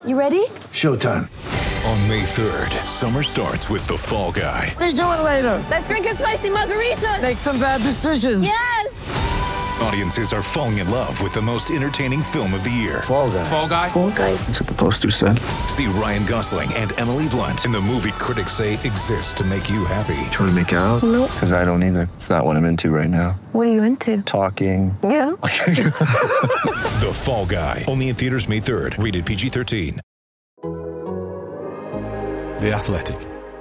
You ready? Showtime. On May 3rd, summer starts with The Fall Guy. Let's do it later. Let's drink a spicy margarita. Make some bad decisions. Yes. Audiences are falling in love with the most entertaining film of the year. Fall Guy. Fall Guy? Fall Guy. That's what the poster said. See Ryan Gosling and Emily Blunt in the movie critics say exists to make you happy. Trying to make it out? Nope. Because I don't either. It's not what I'm into right now. What are you into? Talking. Yeah. The Fall Guy. Only in theaters May 3rd. Rated PG-13. The Athletic.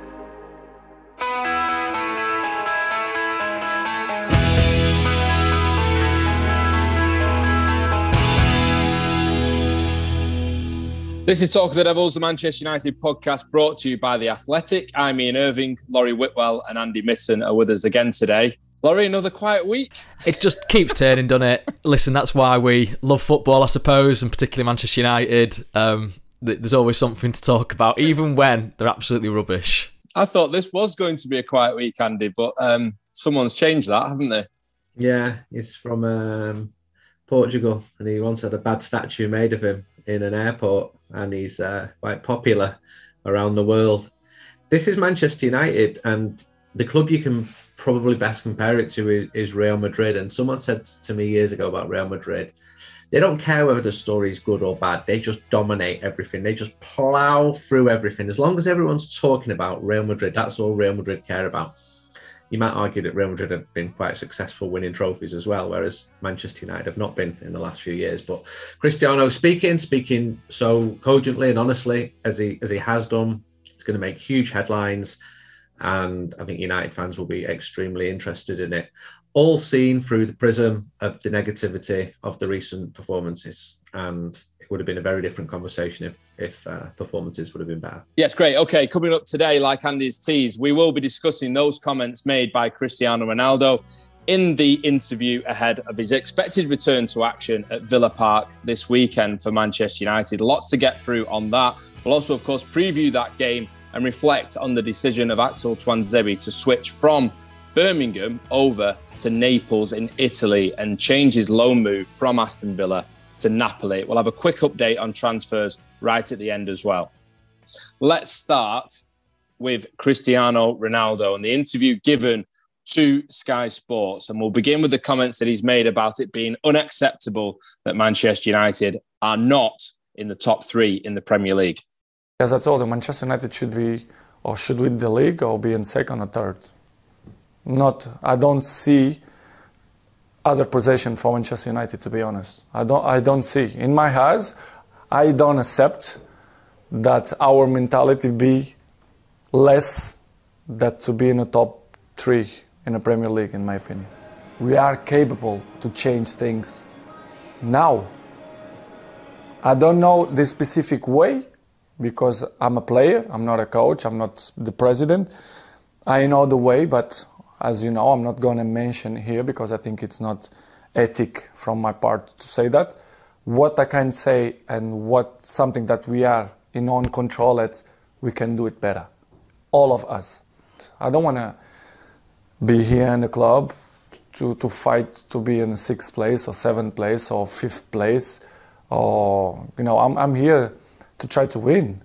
This is Talk of the Devils, the Manchester United podcast brought to you by The Athletic. I'm Ian Irving, Laurie Whitwell and Andy Mitten are with us again today. Laurie, another quiet week? It just keeps turning, doesn't it? Listen, that's why we love football, I suppose, and particularly Manchester United. There's always something to talk about, even when they're absolutely rubbish. I thought this was going to be a quiet week, Andy, but someone's changed that, haven't they? Yeah, he's from Portugal, and he once had a bad statue made of him in an airport, and he's quite popular around the world. This is Manchester United, and the club you can probably best compare it to is Real Madrid. And someone said to me years ago about Real Madrid, they don't care whether the story is good or bad. They just dominate everything. They just plough through everything. As long as everyone's talking about Real Madrid, that's all Real Madrid care about. You might argue that Real Madrid have been quite successful winning trophies as well, whereas Manchester United have not been in the last few years. But Cristiano speaking so cogently and honestly as he has done, it's going to make huge headlines, and I think United fans will be extremely interested in it. All seen through the prism of the negativity of the recent performances, and it would have been a very different conversation if performances would have been better. Yes, great. Okay, coming up today, like Andy's teased, we will be discussing those comments made by Cristiano Ronaldo in the interview ahead of his expected return to action at Villa Park this weekend for Manchester United. Lots to get through on that. We'll also, of course, preview that game and reflect on the decision of Axel Tuanzebe to switch from Birmingham over to Naples in Italy and change his loan move from Aston Villa to Napoli. We'll have a quick update on transfers right at the end as well. Let's start with Cristiano Ronaldo and the interview given to Sky Sports. And we'll begin with the comments that he's made about it being unacceptable that Manchester United are not in the top three in the Premier League. As I told you, Manchester United should win the league or be in second or third. I don't see other possession for Manchester United, to be honest. I don't see. In my eyes, I don't accept that our mentality be less than to be in the top three in the Premier League, in my opinion. We are capable to change things now. I don't know the specific way because I'm a player, I'm not a coach, I'm not the president. I know the way, but as you know, I'm not going to mention here because I think it's not ethic from my part to say that. What I can say and what something that we are in own control at, we can do it better. All of us. I don't want to be here in the club to fight to be in the 6th place or 7th place or 5th place. Or, I'm here to try to win,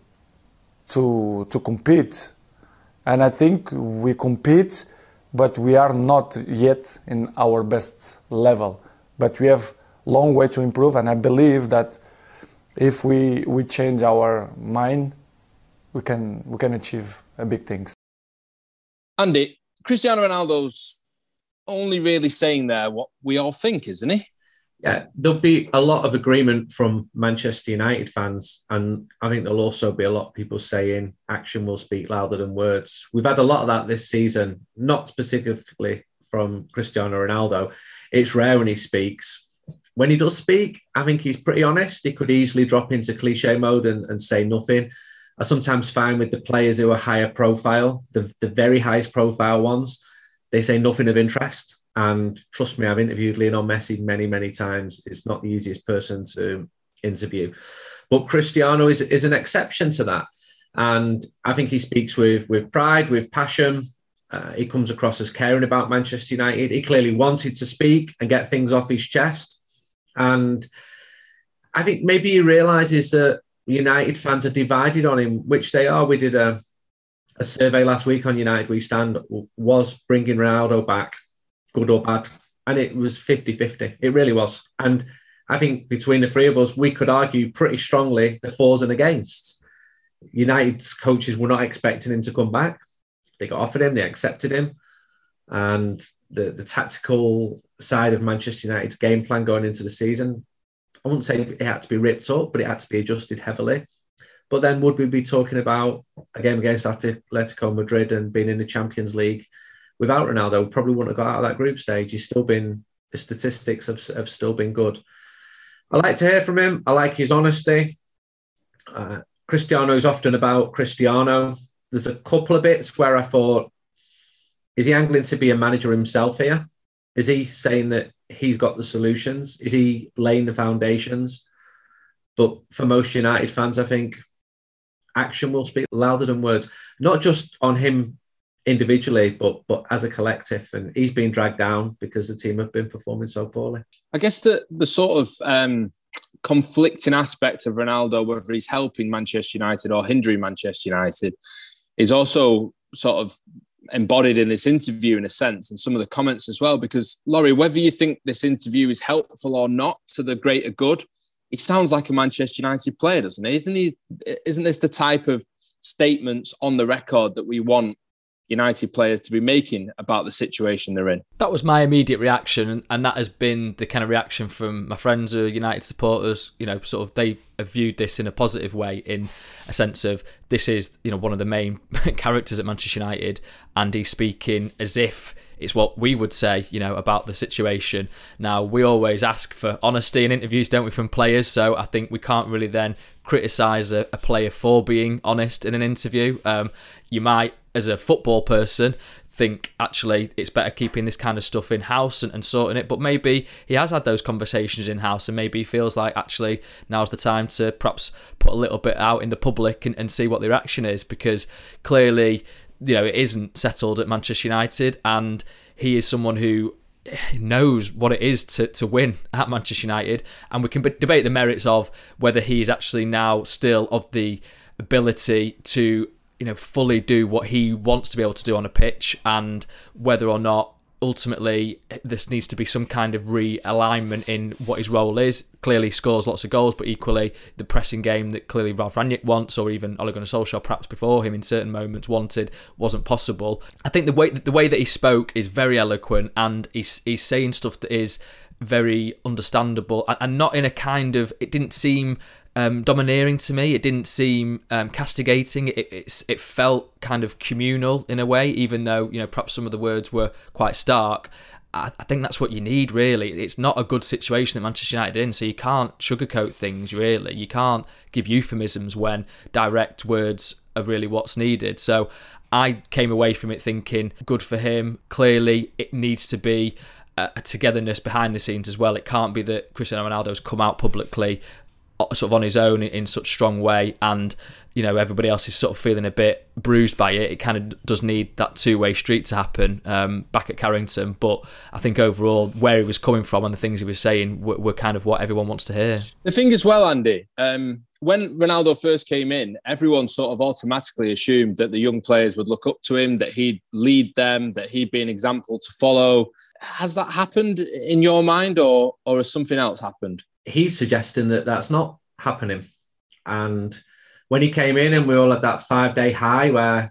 to compete. And I think we compete, but we are not yet in our best level. But we have a long way to improve, and I believe that if we change our mind, we can achieve big things. Andy, Cristiano Ronaldo's only really saying there what we all think, isn't he? Yeah, there'll be a lot of agreement from Manchester United fans, and I think there'll also be a lot of people saying action will speak louder than words. We've had a lot of that this season, not specifically from Cristiano Ronaldo. It's rare when he speaks. When he does speak, I think he's pretty honest. He could easily drop into cliche mode and say nothing. I sometimes find with the players who are higher profile, the very highest profile ones, they say nothing of interest. And trust me, I've interviewed Lionel Messi many, many times. It's not the easiest person to interview. But Cristiano is an exception to that. And I think he speaks with pride, with passion. He comes across as caring about Manchester United. He clearly wanted to speak and get things off his chest. And I think maybe he realises that United fans are divided on him, which they are. We did a survey last week on United We Stand. Was bringing Ronaldo back good or bad? And it was 50-50. It really was. And I think between the three of us, we could argue pretty strongly the fors and againsts. United's coaches were not expecting him to come back. They got offered him, they accepted him. And the tactical side of Manchester United's game plan going into the season, I wouldn't say it had to be ripped up, but it had to be adjusted heavily. But then would we be talking about a game against Atletico Madrid and being in the Champions League without Ronaldo? We probably wouldn't have got out of that group stage. The statistics have still been good. I like to hear from him. I like his honesty. Cristiano is often about Cristiano. There's a couple of bits where I thought, is he angling to be a manager himself here? Is he saying that he's got the solutions? Is he laying the foundations? But for most United fans, I think action will speak louder than words, not just on him individually, but as a collective. And he's been dragged down because the team have been performing so poorly. I guess the sort of conflicting aspect of Ronaldo, whether he's helping Manchester United or hindering Manchester United, is also sort of embodied in this interview in a sense, and some of the comments as well. Because, Laurie, whether you think this interview is helpful or not to the greater good, he sounds like a Manchester United player, doesn't he? Isn't this the type of statements on the record that we want United players to be making about the situation they're in? That was my immediate reaction, and that has been the kind of reaction from my friends who are United supporters. You know, sort of they have viewed this in a positive way, in a sense of this is, you know, one of the main characters at Manchester United, and he's speaking as if it's what we would say, you know, about the situation. Now, we always ask for honesty in interviews, don't we, from players? So I think we can't really then criticise a player for being honest in an interview. You might, as a football person, think actually it's better keeping this kind of stuff in-house and sorting it, but maybe he has had those conversations in-house, and maybe he feels like actually now's the time to perhaps put a little bit out in the public and see what the reaction is, because clearly, you know, it isn't settled at Manchester United, and he is someone who knows what it is to win at Manchester United, and we can debate the merits of whether he is actually now still of the ability to, you know, fully do what he wants to be able to do on a pitch, and whether or not ultimately this needs to be some kind of realignment in what his role is. Clearly he scores lots of goals, but equally the pressing game that clearly Ralf Rangnick wants, or even Ole Gunnar Solskjaer perhaps before him in certain moments wanted, wasn't possible. I think the way that he spoke is very eloquent, and he's saying stuff that is very understandable, and not in a kind of, it didn't seem domineering to me. It didn't seem castigating. It felt kind of communal in a way, even though, you know, perhaps some of the words were quite stark. I think that's what you need, really. It's not a good situation that Manchester United are in, so you can't sugarcoat things, really. You can't give euphemisms when direct words are really what's needed. So I came away from it thinking, good for him. Clearly, it needs to be a togetherness behind the scenes as well. It can't be that Cristiano Ronaldo's come out publicly sort of on his own in such a strong way, and, you know, everybody else is sort of feeling a bit bruised by it. It kind of does need that two-way street to happen back at Carrington. But I think overall, where he was coming from and the things he was saying were kind of what everyone wants to hear. The thing as well, Andy, when Ronaldo first came in, everyone sort of automatically assumed that the young players would look up to him, that he'd lead them, that he'd be an example to follow. Has that happened in your mind, or has something else happened? He's suggesting that that's not happening. And when he came in and we all had that 5-day high where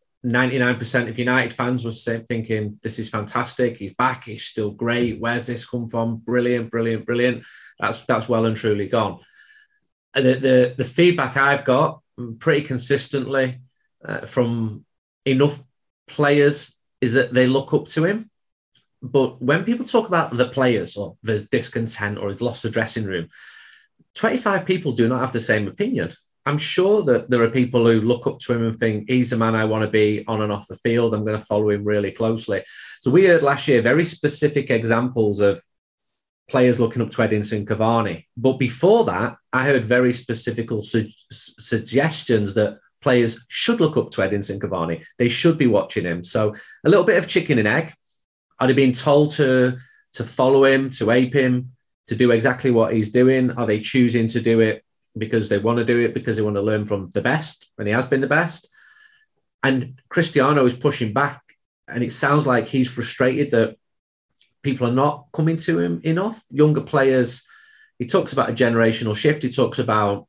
99% of United fans were thinking, this is fantastic, he's back, he's still great, where's this come from? Brilliant, brilliant, brilliant. That's well and truly gone. And the feedback I've got pretty consistently from enough players is that they look up to him. But when people talk about the players, or there's discontent or he's lost the dressing room, 25 people do not have the same opinion. I'm sure that there are people who look up to him and think, he's the man I want to be on and off the field. I'm going to follow him really closely. So we heard last year very specific examples of players looking up to Edinson Cavani. But before that, I heard very specific suggestions that players should look up to Edinson Cavani. They should be watching him. So a little bit of chicken and egg. Are they being told to follow him, to ape him, to do exactly what he's doing? Are they choosing to do it because they want to do it, because they want to learn from the best, and he has been the best. And Cristiano is pushing back, and it sounds like he's frustrated that people are not coming to him enough. Younger players, he talks about a generational shift. He talks about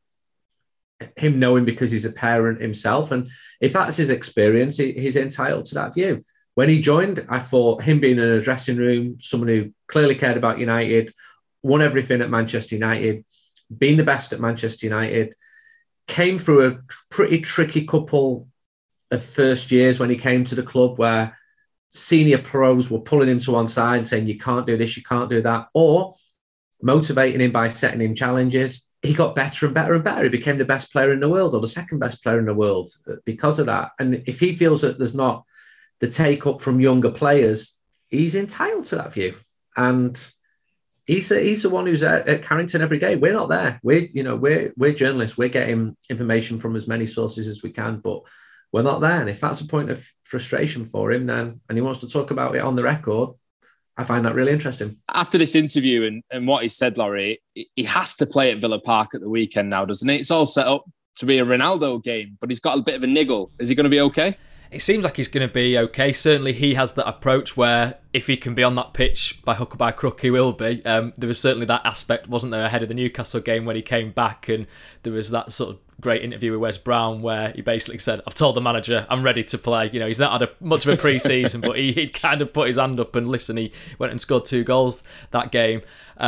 him knowing because he's a parent himself. And if that's his experience, he's entitled to that view. When he joined, I thought him being in a dressing room, someone who clearly cared about United, won everything at Manchester United, being the best at Manchester United, came through a pretty tricky couple of first years when he came to the club, where senior pros were pulling him to one side and saying, you can't do this, you can't do that, or motivating him by setting him challenges. He got better and better and better. He became the best player in the world, or the second best player in the world, because of that. And if he feels that there's not the take up from younger players, he's entitled to that view. And he's the one who's at Carrington every day. We're not there. We're journalists. We're getting information from as many sources as we can, but we're not there. And if that's a point of frustration for him, then, and he wants to talk about it on the record, I find that really interesting. After this interview and what he said, Laurie, he has to play at Villa Park at the weekend now, doesn't he? It's all set up to be a Ronaldo game, but he's got a bit of a niggle. Is he going to be okay? It seems like he's going to be okay. Certainly he has that approach where if he can be on that pitch by hook or by crook, he will be. There was certainly that aspect, wasn't there, ahead of the Newcastle game when he came back, and there was that sort of great interview with Wes Brown where he basically said, I've told the manager I'm ready to play. He's not had much of a pre-season, but he'd kind of put his hand up and listen, he went and scored 2 goals that game.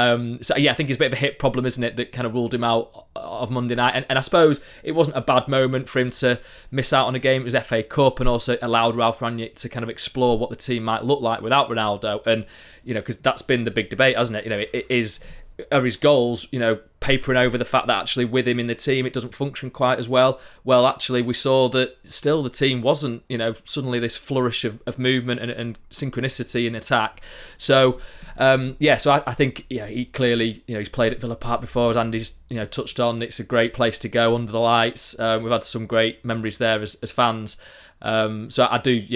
So yeah, I think it's a bit of a hip problem, isn't it, that kind of ruled him out of Monday night. And I suppose it wasn't a bad moment for him to miss out on a game. It was FA Cup, and also allowed Ralf Rangnick to kind of explore what the team might look like without Ronaldo. And, because that's been the big debate, hasn't it? Are his goals, papering over the fact that actually with him in the team, it doesn't function quite as well. Well, actually, we saw that still the team wasn't, suddenly this flourish of movement and synchronicity in attack. So, so I think, he clearly, he's played at Villa Park before, as Andy's, touched on. It's a great place to go under the lights. We've had some great memories there as fans. So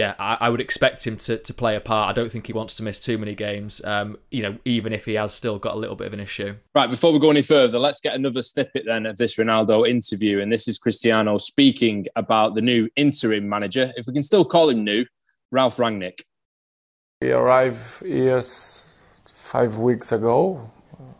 I would expect him to play a part. I don't think he wants to miss too many games, even if he has still got a little bit of an issue. Right, before we go any further, let's get another snippet then of this Ronaldo interview. And this is Cristiano speaking about the new interim manager, if we can still call him new, Ralf Rangnick. He arrived here 5 weeks ago.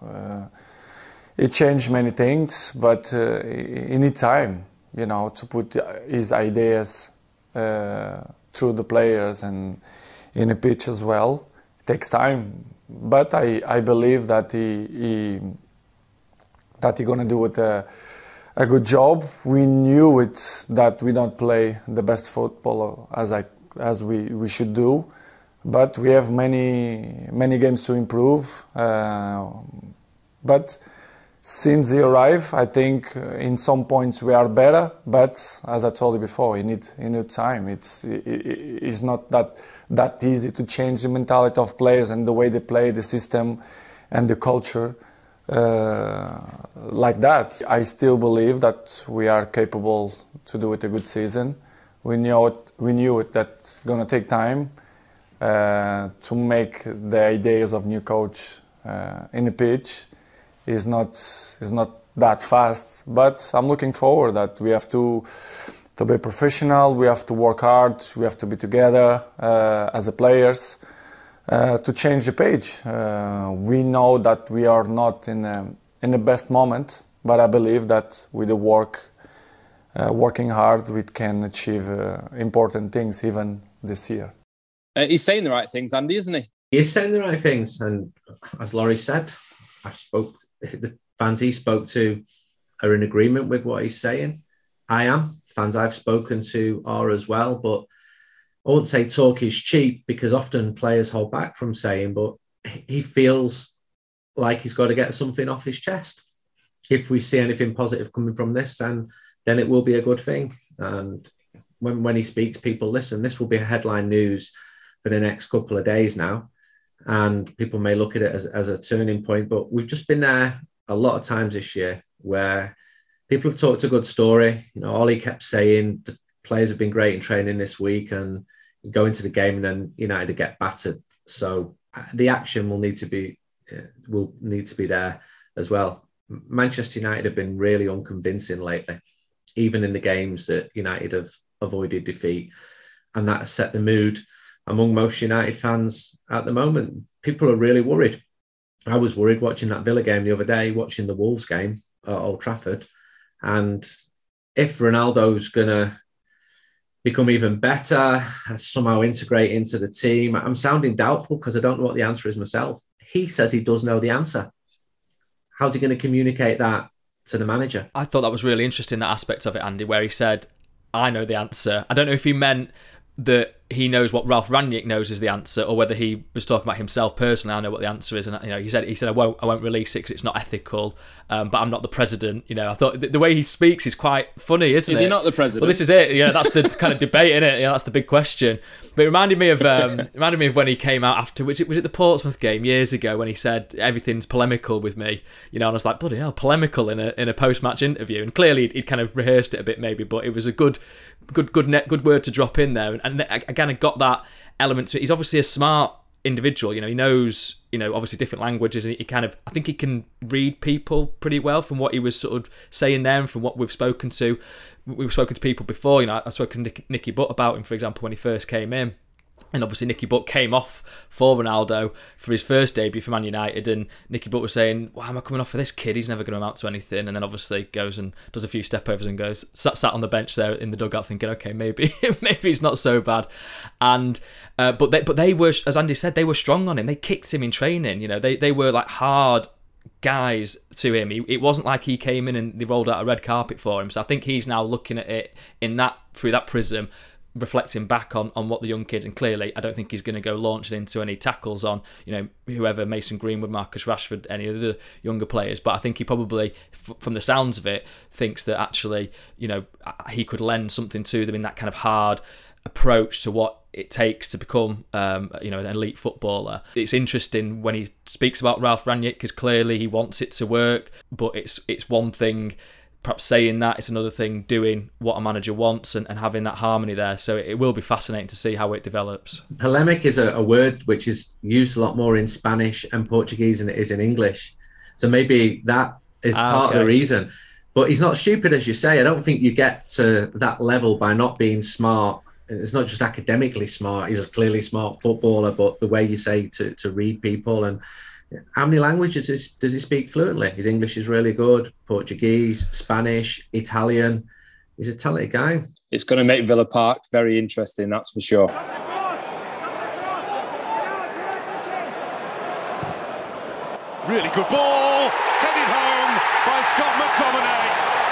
He changed many things, but he needs time, to put his ideas through the players and in a pitch as well. It takes time, but I believe that he gonna do it a good job. We knew it that we don't play the best football as we should do, but we have many games to improve. But since he arrived, I think in some points we are better, but as I told you before, he need time. It's not that easy to change the mentality of players and the way they play, the system and the culture like that. I still believe that we are capable to do it a good season. We knew it that's going to take time to make the ideas of new coach in the pitch. Is not that fast, but I'm looking forward that we have to be professional, we have to work hard, we have to be together as a players to change the page. We know that we are not in the best moment, but I believe that with the working hard, we can achieve important things even this year. He's saying the right things, Andy, isn't he? He is saying the right things, and as Laurie said, the fans he spoke to are in agreement with what he's saying. I am. Fans I've spoken to are as well, but I won't say talk is cheap, because often players hold back from saying, but he feels like he's got to get something off his chest. If we see anything positive coming from this, then it will be a good thing. And when he speaks, people listen. This will be headline news for the next couple of days now. And people may look at it as a turning point, but we've just been there a lot of times this year where people have talked a good story. Ollie kept saying the players have been great in training this week, and go into the game and then United get battered. So the action will need to be there as well. Manchester United have been really unconvincing lately, even in the games that United have avoided defeat. And that has set the mood among most United fans at the moment. People are really worried. I was worried watching that Villa game the other day, watching the Wolves game at Old Trafford. And if Ronaldo's going to become even better, somehow integrate into the team, I'm sounding doubtful because I don't know what the answer is myself. He says he does know the answer. How's he going to communicate that to the manager? I thought that was really interesting, that aspect of it, Andy, where he said, I know the answer. I don't know if he meant that he knows what Ralf Rangnick knows is the answer, or whether he was talking about himself personally. I know what the answer is, and he said I won't release it because it's not ethical. But I'm not the president. I thought the way he speaks is quite funny, isn't it? Is he not the president? Well, this is it. That's the kind of debate, isn't it? That's the big question. But it reminded me of when he came out after, was it the Portsmouth game years ago, when he said everything's polemical with me. And I was like, bloody hell, polemical in a post-match interview. And clearly he'd kind of rehearsed it a bit maybe, but it was a good word to drop in there. And again, I got that element to it. He's obviously a smart individual. He knows, obviously different languages, and I think he can read people pretty well from what he was sort of saying there, and from what we've spoken to people before. I've spoken to Nicky Butt about him, for example, when he first came in. And obviously Nicky Butt came off for Ronaldo for his first debut for Man United, and Nicky Butt was saying, why am I coming off for this kid? He's never going to amount to anything. And then obviously goes and does a few stepovers and goes sat on the bench there in the dugout thinking, okay, maybe it's not so bad. And but they were, as Andy said, they were strong on him. They kicked him in training. They were like hard guys to him. It wasn't like he came in and they rolled out a red carpet for him. So I think he's now looking at it through that prism, reflecting back on what the young kids, and clearly I don't think he's going to go launching into any tackles on whoever, Mason Greenwood, Marcus Rashford, any of the younger players, but I think he probably, from the sounds of it, thinks that actually he could lend something to them in that kind of hard approach to what it takes to become an elite footballer. It's interesting when he speaks about Ralf Rangnick, because clearly he wants it to work, but it's one thing perhaps saying that, it's another thing doing what a manager wants and having that harmony there. So it will be fascinating to see how it develops. Polemic is a word which is used a lot more in Spanish and Portuguese than it is in English. So maybe that is part of the reason. But he's not stupid, as you say. I don't think you get to that level by not being smart. It's not just academically smart. He's a clearly smart footballer, but the way you say to read people. And how many languages does he speak fluently? His English is really good. Portuguese, Spanish, Italian. He's a talented guy. It's going to make Villa Park very interesting, that's for sure. Really good ball, headed home by Scott McTominay.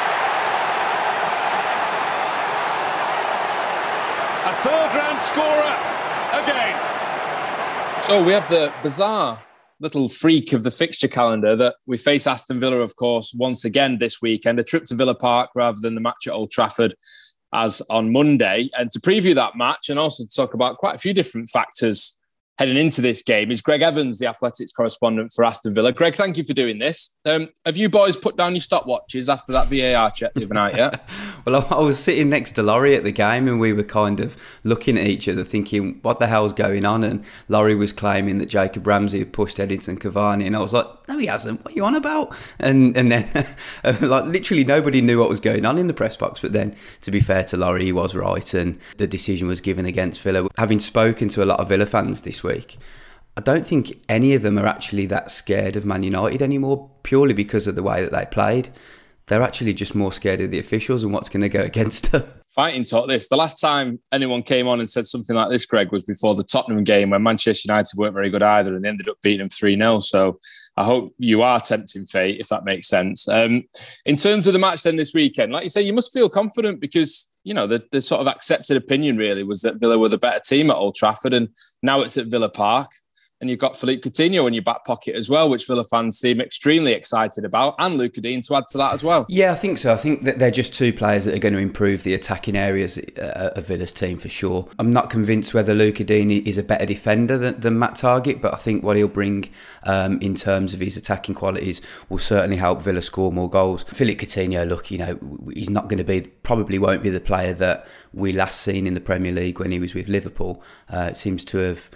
A third-round scorer again. So we have the bizarre little freak of the fixture calendar that we face Aston Villa, of course, once again this weekend. A trip to Villa Park rather than the match at Old Trafford as on Monday. And to preview that match and also to talk about quite a few different factors heading into this game is Greg Evans, the Athletics correspondent for Aston Villa. Greg, thank you for doing this. Have you boys put down your stopwatches after that VAR check the other night yet? Well, I was sitting next to Laurie at the game and we were kind of looking at each other thinking, what the hell's going on? And Laurie was claiming that Jacob Ramsey had pushed Edinson Cavani, and I was like, no, he hasn't. What are you on about? And then like literally nobody knew what was going on in the press box. But then, to be fair to Laurie, he was right, and the decision was given against Villa. Having spoken to a lot of Villa fans this week, I don't think any of them are actually that scared of Man United anymore, purely because of the way that they played. They're actually just more scared of the officials and what's going to go against them. Fighting talk this. The last time anyone came on and said something like this, Greg, was before the Tottenham game when Manchester United weren't very good either and ended up beating them 3-0. So I hope you are tempting fate, if that makes sense. In terms of the match then this weekend, like you say, you must feel confident because, the sort of accepted opinion really was that Villa were the better team at Old Trafford, and now it's at Villa Park. And you've got Philippe Coutinho in your back pocket as well, which Villa fans seem extremely excited about, and Luca Dean to add to that as well. Yeah, I think so. I think that they're just two players that are going to improve the attacking areas of Villa's team for sure. I'm not convinced whether Luca Dean is a better defender than Matt Targett, but I think what he'll bring in terms of his attacking qualities will certainly help Villa score more goals. Philippe Coutinho, look, he's not going to be, probably won't be the player that we last seen in the Premier League when he was with Liverpool. It seems to have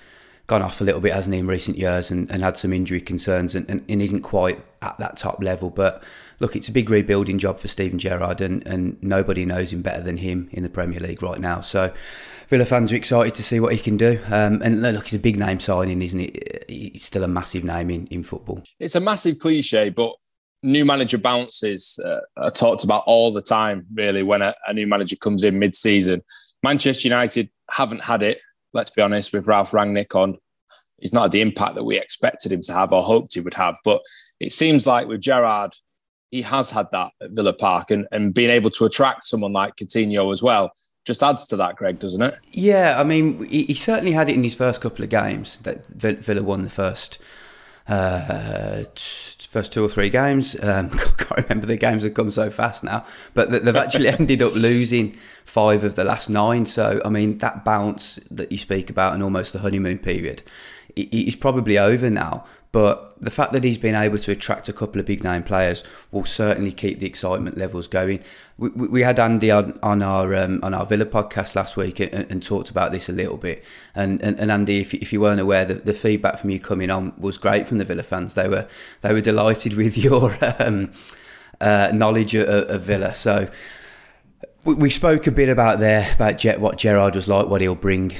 gone off a little bit, hasn't he, in recent years, and had some injury concerns and isn't quite at that top level. But look, it's a big rebuilding job for Steven Gerrard, and nobody knows him better than him in the Premier League right now. So Villa fans are excited to see what he can do. And look, he's a big name signing, isn't he? He's still a massive name in football. It's a massive cliche, but new manager bounces are talked about all the time, really, when a new manager comes in mid-season. Manchester United haven't had it, let's be honest, with Ralf Rangnick on. He's not had the impact that we expected him to have or hoped he would have. But it seems like with Gerrard, he has had that at Villa Park, and being able to attract someone like Coutinho as well just adds to that, Greg, doesn't it? Yeah, I mean, he certainly had it in his first couple of games. That Villa won the first 2 or 3 games. Can't remember, the games have come so fast now, but they've actually ended up losing 5 of the last 9. So, I mean, that bounce that you speak about and almost the honeymoon period, it's probably over now. But the fact that he's been able to attract a couple of big name players will certainly keep the excitement levels going. We had Andy on our Villa podcast last week and talked about this a little bit. And Andy, if you weren't aware, the feedback from you coming on was great from the Villa fans. They were delighted with your knowledge of Villa. So we spoke a bit about what Gerrard was like, what he'll bring,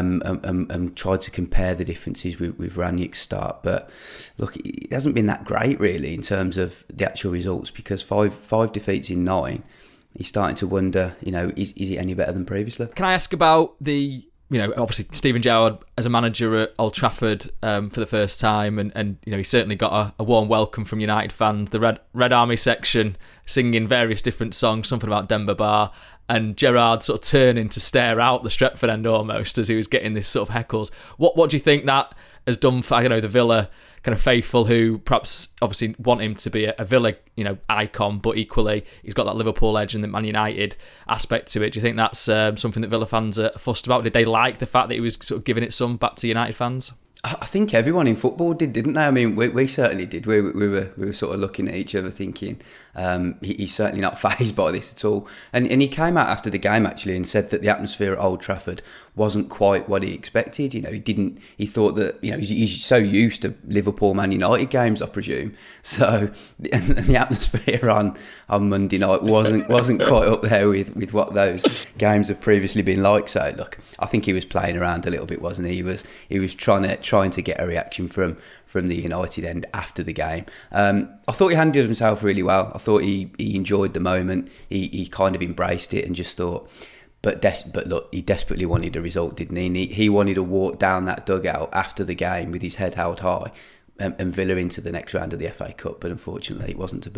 and tried to compare the differences with Rangnick's start. But look, it hasn't been that great really in terms of the actual results, because five defeats in 9. He's starting to wonder, is he any better than previously? Can I ask about the, obviously Steven Gerrard as a manager at Old Trafford for the first time, and he certainly got a warm welcome from United fans. The Red Army section singing various different songs, something about Demba Ba, and Gerrard sort of turning to stare out the Stretford end almost as he was getting this sort of heckles. What do you think that has done for the Villa kind of faithful, who perhaps obviously want him to be a Villa icon, but equally he's got that Liverpool edge and the Man United aspect to it? Do you think that's something that Villa fans are fussed about? Did they like the fact that he was sort of giving it some back to United fans? I think everyone in football did, didn't they? I mean, we certainly did. We were sort of looking at each other thinking, he's certainly not fazed by this at all. And he came out after the game actually and said that the atmosphere at Old Trafford wasn't quite what he expected. He thought that, he's so used to Liverpool Man United games, I presume. So the atmosphere on Monday night wasn't quite up there with what those games have previously been like. So look, I think he was playing around a little bit, wasn't he? He was trying to get a reaction from the United end after the game. I thought he handled himself really well. I thought he enjoyed the moment. He kind of embraced it and just thought, but look, he desperately wanted a result, didn't he? He wanted to walk down that dugout after the game with his head held high and Villa into the next round of the FA Cup, but unfortunately it wasn't to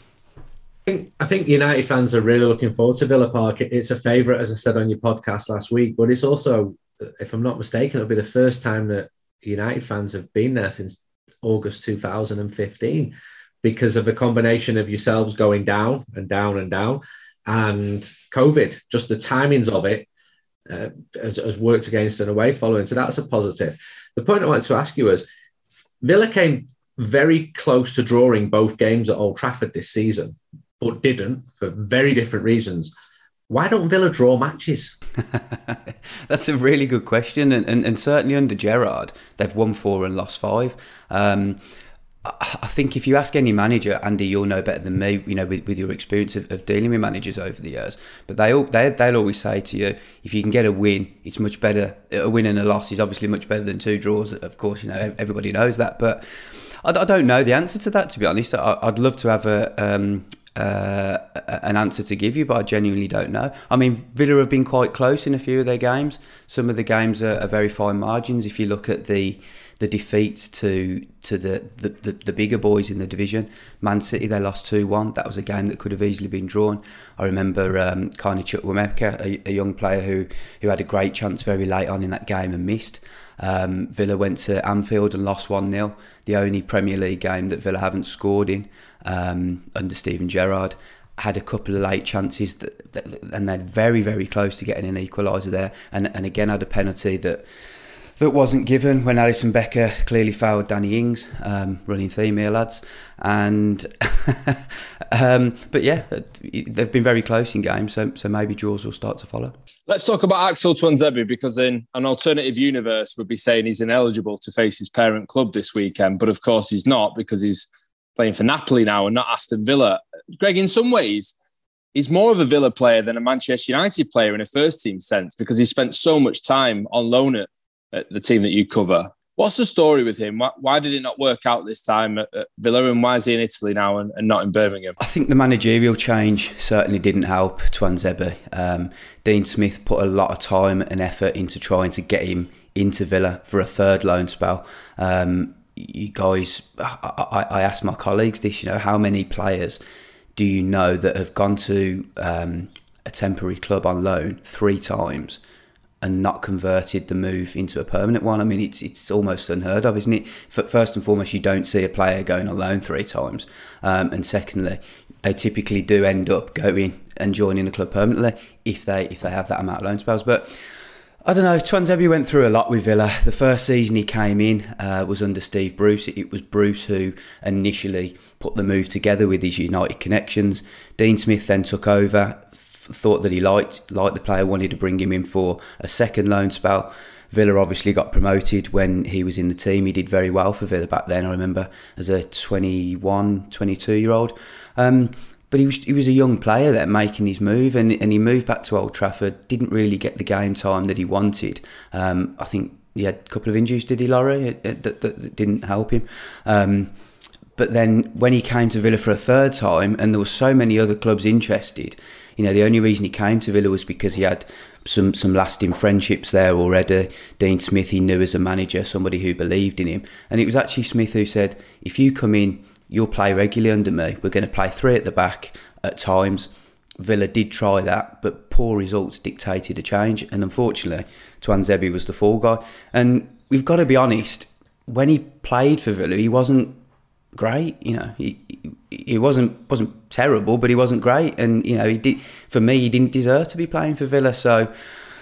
be. I think United fans are really looking forward to Villa Park. It's a favourite, as I said on your podcast last week, but it's also, if I'm not mistaken, it'll be the first time that United fans have been there since August 2015 because of a combination of yourselves going down and down and down and COVID. Just the timings of it has worked against an away following. So that's a positive. The point I wanted to ask you is, Villa came very close to drawing both games at Old Trafford this season, but didn't for very different reasons. Why don't Villa draw matches? That's a really good question. And certainly under Gerrard, they've won 4 and lost 5. I think if you ask any manager, Andy, you'll know better than me, with your experience of dealing with managers over the years. But they'll always say to you, if you can get a win, it's much better. A win and a loss is obviously much better than 2 draws. Of course, everybody knows that. But I don't know the answer to that, to be honest. I'd love to have an answer to give you, but I genuinely don't know. I mean, Villa have been quite close in a few of their games. Some of the games are very fine margins. If you look at the defeats to the bigger boys in the division, Man City, they lost 2-1. That was a game that could have easily been drawn. I remember Carney Chukwuemeka, a young player who had a great chance very late on in that game and missed. Villa went to Anfield and lost 1-0, the only Premier League game that Villa haven't scored in under Steven Gerrard. Had a couple of late chances and they're very, very close to getting an equaliser there, and again had a penalty that that wasn't given when Alisson Becker clearly fouled Danny Ings. Running theme here, lads. And but yeah, they've been very close in games, so maybe draws will start to follow. Let's talk about Axel Tuanzebe, because in an alternative universe would be saying he's ineligible to face his parent club this weekend, but of course he's not, because he's playing for Napoli now and not Aston Villa. Greg, in some ways, he's more of a Villa player than a Manchester United player in a first team sense, because he spent so much time on loan at the team that you cover. What's the story with him? Why did it not work out this time at Villa, and why is he in Italy now and not in Birmingham? I think the managerial change certainly didn't help Tuanzebe. Dean Smith put a lot of time and effort into trying to get him into Villa for a third loan spell. You guys, I asked my colleagues this, how many players do you know that have gone to a temporary club on loan 3 times and not converted the move into a permanent one? I mean, it's almost unheard of, isn't it? First and foremost, you don't see a player going on loan 3 times. And secondly, they typically do end up going and joining a club permanently if they have that amount of loan spells. But I don't know, Tuanzebe went through a lot with Villa. The first season he came in was under Steve Bruce. It was Bruce who initially put the move together with his United connections. Dean Smith then took over, thought that he liked the player, wanted to bring him in for a second loan spell. Villa obviously got promoted when he was in the team. He did very well for Villa back then, I remember, as a 21, 22-year-old. But he was a young player then making his move, and he moved back to Old Trafford, didn't really get the game time that he wanted. I think he had a couple of injuries, did he, Laurie? That didn't help him. But then when he came to Villa for a third time, and there were so many other clubs interested, the only reason he came to Villa was because he had some lasting friendships there already. Dean Smith he knew as a manager, somebody who believed in him. And it was actually Smith who said, if you come in, you'll play regularly under me. We're going to play 3 at the back at times. Villa did try that, but poor results dictated a change. And unfortunately, Tuanzebe was the fall guy. And we've got to be honest, when he played for Villa, he wasn't great. He wasn't terrible, but he wasn't great. And he didn't deserve to be playing for Villa. So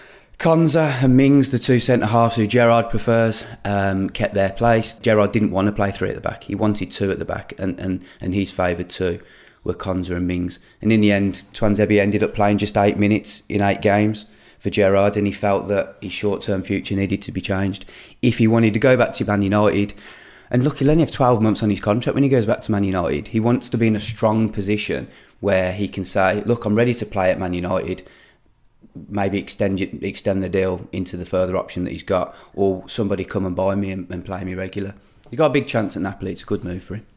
Konsa and Mings, the 2 centre halves who Gerrard prefers, kept their place. Gerrard didn't want to play 3 at the back. He wanted 2 at the back, and his favoured 2 were Konsa and Mings. And in the end, Tuanzebe ended up playing just 8 minutes in 8 games for Gerrard, and he felt that his short-term future needed to be changed. If he wanted to go back to Man United, and look, he'll only have 12 months on his contract when he goes back to Man United. He wants to be in a strong position where he can say, look, I'm ready to play at Man United, maybe extend the deal into the further option that he's got, or somebody come and buy me and play me regular. He's got a big chance at Napoli. It's a good move for him.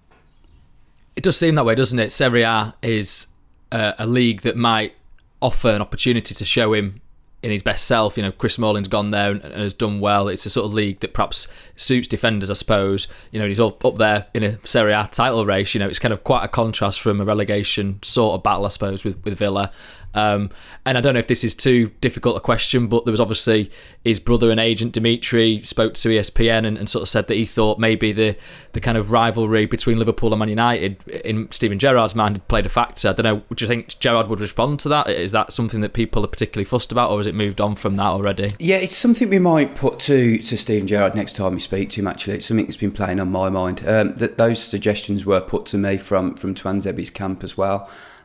It does seem that way, doesn't it? Serie A is a league that might offer an opportunity to show him in his best self. Chris Smalling's gone there and has done well. It's a sort of league that perhaps suits defenders, I suppose. He's up there in a Serie A title race. It's kind of quite a contrast from a relegation sort of battle, I suppose, with Villa. And I don't know if this is too difficult a question, but there was obviously his brother and agent Dimitri spoke to ESPN and sort of said that he thought maybe the kind of rivalry between Liverpool and Man United in Steven Gerrard's mind had played a factor. I don't know, do you think Gerrard would respond to that? Is that something that people are particularly fussed about, or has it moved on from that already? Yeah, it's something we might put to Steven Gerrard next time we speak to him, actually. It's something that's been playing on my mind. That those suggestions were put to me from Tuanzebe's camp as well.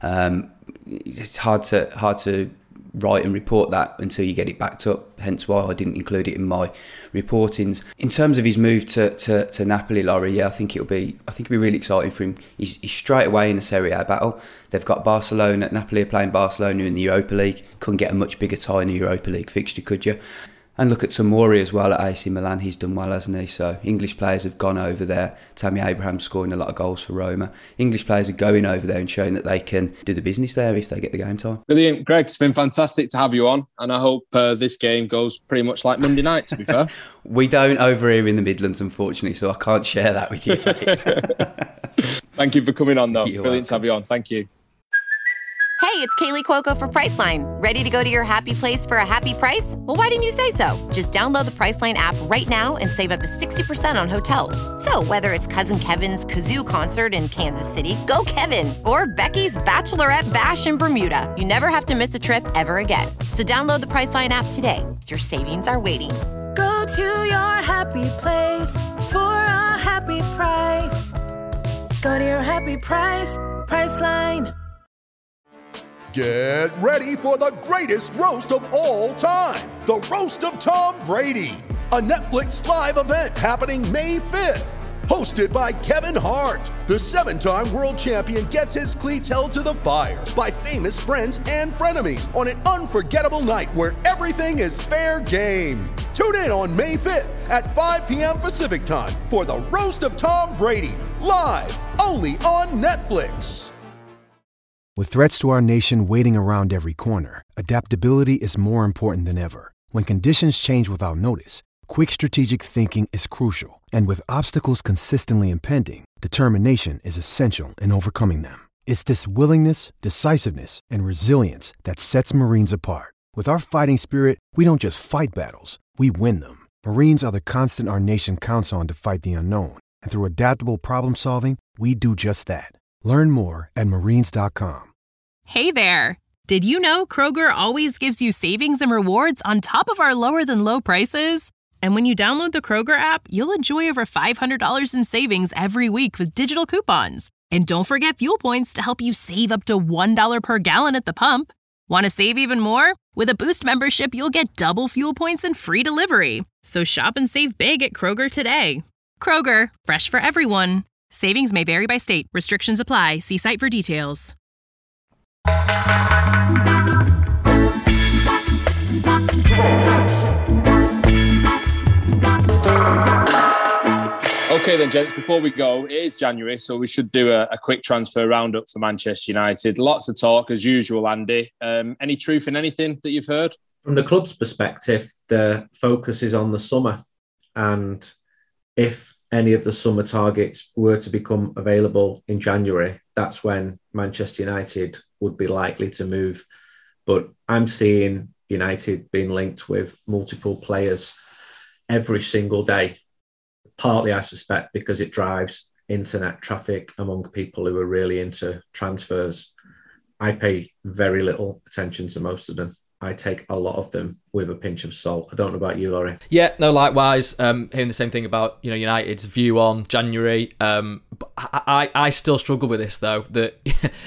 It's hard to write and report that until you get it backed up, hence why I didn't include it in my reportings. In terms of his move to Napoli, Laurie, yeah, I think it'll be really exciting for him. He's straight away in a Serie A battle. They've got Barcelona. Napoli are playing Barcelona in the Europa League. Couldn't get a much bigger tie in the Europa League fixture, could you? And look at Tomori as well at AC Milan. He's done well, hasn't he? So English players have gone over there. Tammy Abraham scoring a lot of goals for Roma. English players are going over there and showing that they can do the business there if they get the game time. Brilliant. Greg, it's been fantastic to have you on. And I hope this game goes pretty much like Monday night, to be fair. We don't over here in the Midlands, unfortunately, so I can't share that with you. Thank you for coming on, though. Brilliant to have you on. Thank you. Hey, it's Kaylee Cuoco for Priceline. Ready to go to your happy place for a happy price? Well, why didn't you say so? Just download the Priceline app right now and save up to 60% on hotels. So whether it's Cousin Kevin's Kazoo Concert in Kansas City, go Kevin, or Becky's Bachelorette Bash in Bermuda, you never have to miss a trip ever again. So download the Priceline app today. Your savings are waiting. Go Go to your happy place for a happy price. Go to your happy price, Priceline. Get ready for the greatest roast of all time, the Roast of Tom Brady, a Netflix live event happening May 5th. Hosted by Kevin Hart, the 7-time world champion gets his cleats held to the fire by famous friends and frenemies on an unforgettable night where everything is fair game. Tune in on May 5th at 5 p.m. Pacific time for the Roast of Tom Brady, live only on Netflix. With threats to our nation waiting around every corner, adaptability is more important than ever. When conditions change without notice, quick strategic thinking is crucial. And with obstacles consistently impending, determination is essential in overcoming them. It's this willingness, decisiveness, and resilience that sets Marines apart. With our fighting spirit, we don't just fight battles, we win them. Marines are the constant our nation counts on to fight the unknown. And through adaptable problem solving, we do just that. Learn more at marines.com. Hey there! Did you know Kroger always gives you savings and rewards on top of our lower than low prices? And when you download the Kroger app, you'll enjoy over $500 in savings every week with digital coupons. And don't forget fuel points to help you save up to $1 per gallon at the pump. Want to save even more? With a Boost membership, you'll get double fuel points and free delivery. So shop and save big at Kroger today. Kroger, fresh for everyone. Savings may vary by state. Restrictions apply. See site for details. Okay then, gents, before we go, it is January, so we should do a quick transfer roundup for Manchester United. Lots of talk, as usual, Andy. Any truth in anything that you've heard? From the club's perspective, the focus is on the summer. And if any of the summer targets were to become available in January, that's when Manchester United would be likely to move. But I'm seeing United being linked with multiple players every single day. Partly, I suspect, because it drives internet traffic among people who are really into transfers. I pay very little attention to most of them. I take a lot of them with a pinch of salt. I don't know about you, Laurie. Yeah, no, likewise. Hearing the same thing about United's view on January. But I still struggle with this though. That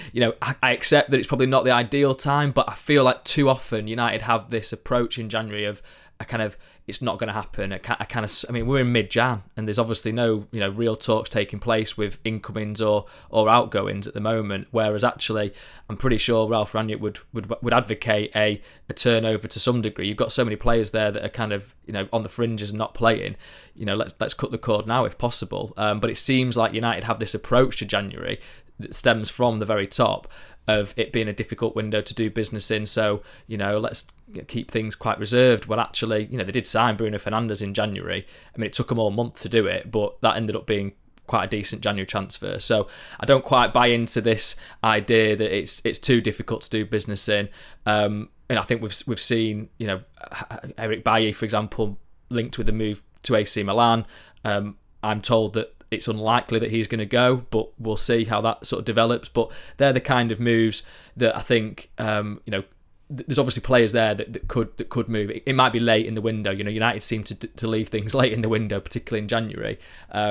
I accept that it's probably not the ideal time, but I feel like too often United have this approach in January of a kind of it's not going to happen. I mean, we're in mid-Jan, and there's obviously no real talks taking place with incomings or outgoings at the moment. Whereas actually, I'm pretty sure Ralph Rangnick would advocate a turnover to some degree. You've got so many players there that are kind of on the fringes and not playing. Let's cut the cord now if possible. But it seems like United have this approach to January that stems from the very top of it being a difficult window to do business in. So, let's keep things quite reserved. When actually, they did sign Bruno Fernandes in January. I mean, it took them all month to do it, but that ended up being quite a decent January transfer. So I don't quite buy into this idea that it's too difficult to do business in. And I think we've seen, Eric Bailly, for example, linked with the move to AC Milan. I'm told that it's unlikely that he's going to go, but we'll see how that sort of develops. But they're the kind of moves that I think, there's obviously players there that could move. It might be late in the window. United seem to leave things late in the window, particularly in January.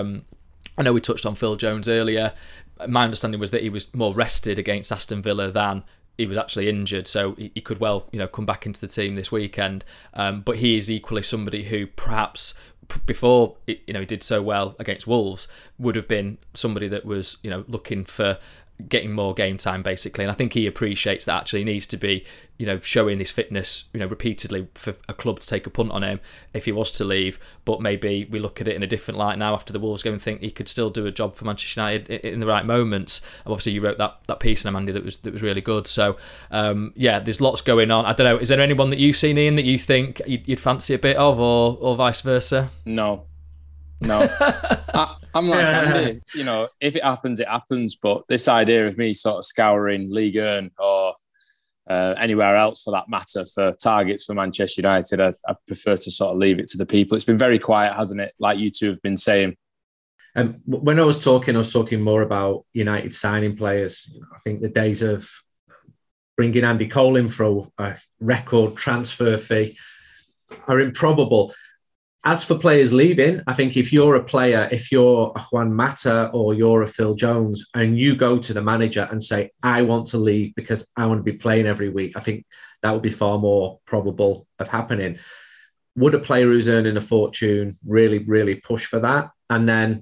I know we touched on Phil Jones earlier. My understanding was that he was more rested against Aston Villa than he was actually injured, so he could well, come back into the team this weekend. But he is equally somebody who perhaps before he did so well against Wolves would have been somebody that was looking for getting more game time basically, and I think he appreciates that actually needs to be showing his fitness repeatedly for a club to take a punt on him if he was to leave. But maybe we look at it in a different light now after the Wolves game and think he could still do a job for Manchester United in the right moments. Obviously you wrote that piece in Amanda that was really good. So there's lots going on. I don't know, is there anyone that you've seen, Ian, that you think you'd fancy a bit of, or vice versa? No. I'm like Andy, if it happens, it happens. But this idea of me sort of scouring Ligue 1 or anywhere else for that matter for targets for Manchester United, I prefer to sort of leave it to the people. It's been very quiet, hasn't it? Like you two have been saying. When I was talking more about United signing players. I think the days of bringing Andy Cole in for a record transfer fee are improbable. As for players leaving, I think if you're a player, if you're a Juan Mata or you're a Phil Jones, and you go to the manager and say, I want to leave because I want to be playing every week, I think that would be far more probable of happening. Would a player who's earning a fortune really, really push for that? And then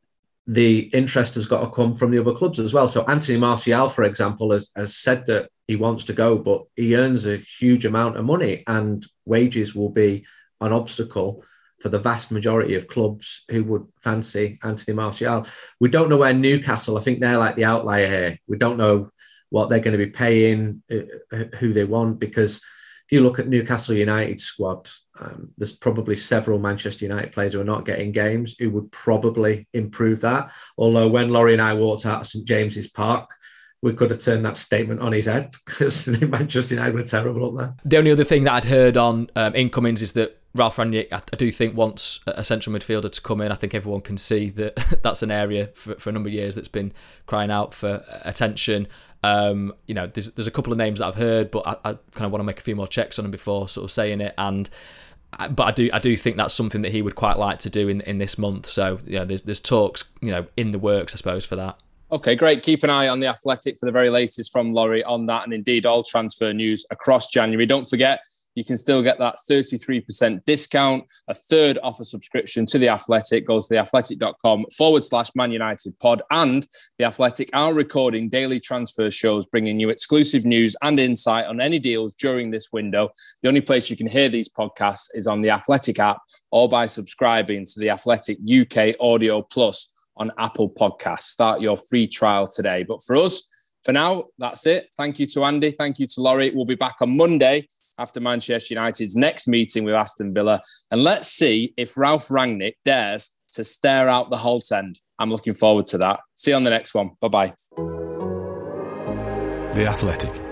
the interest has got to come from the other clubs as well. So Anthony Martial, for example, has said that he wants to go, but he earns a huge amount of money and wages will be an obstacle for the vast majority of clubs who would fancy Anthony Martial. We don't know where Newcastle, I think they're like the outlier here. We don't know what they're going to be paying, who they want, because if you look at Newcastle United's squad, there's probably several Manchester United players who are not getting games who would probably improve that. Although when Laurie and I walked out of St James's Park, we could have turned that statement on his head because Manchester United were terrible up there. The only other thing that I'd heard on incomings is that Ralph Rangnick, I do think, wants a central midfielder to come in. I think everyone can see that that's an area for a number of years that's been crying out for attention. There's a couple of names that I've heard, but I kind of want to make a few more checks on them before sort of saying it. But I do think that's something that he would quite like to do in this month. So there's talks in the works, I suppose, for that. Okay, great. Keep an eye on The Athletic for the very latest from Laurie on that, and indeed all transfer news across January. Don't forget, you can still get that 33% discount, a third off a subscription to The Athletic. Go to theathletic.com/Man United pod. And The Athletic are recording daily transfer shows, bringing you exclusive news and insight on any deals during this window. The only place you can hear these podcasts is on The Athletic app or by subscribing to The Athletic UK Audio Plus on Apple Podcasts. Start your free trial today. But for us, for now, that's it. Thank you to Andy. Thank you to Laurie. We'll be back on Monday after Manchester United's next meeting with Aston Villa. And let's see if Ralph Rangnick dares to stare out the Holte End. I'm looking forward to that. See you on the next one. Bye-bye. The Athletic.